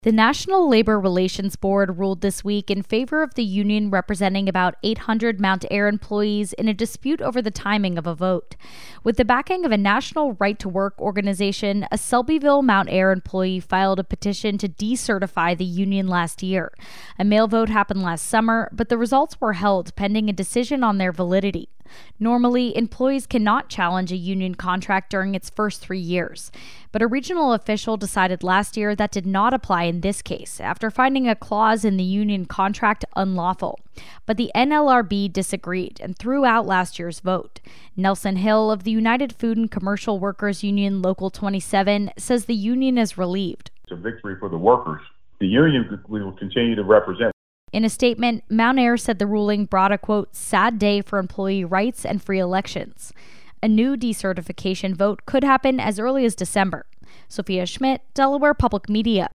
The National Labor Relations Board ruled this week in favor of the union representing about 800 Mount Ayr employees in a dispute over the timing of a vote. With the backing of a national right-to-work organization, a Selbyville Mount Ayr employee filed a petition to decertify the union last year. A mail vote happened last summer, but the results were held pending a decision on their validity. Normally, employees cannot challenge a union contract during its first 3 years, but a regional official decided last year that did not apply in this case after finding a clause in the union contract unlawful. But the NLRB disagreed and threw out last year's vote. Nelson Hill of the United Food and Commercial Workers Union Local 27 says the union is relieved. It's a victory for the workers. The union will continue to represent. In a statement, Mount Ayr said the ruling brought a, quote, sad day for employee rights and free elections. A new decertification vote could happen as early as December. Sophia Schmidt, Delaware Public Media.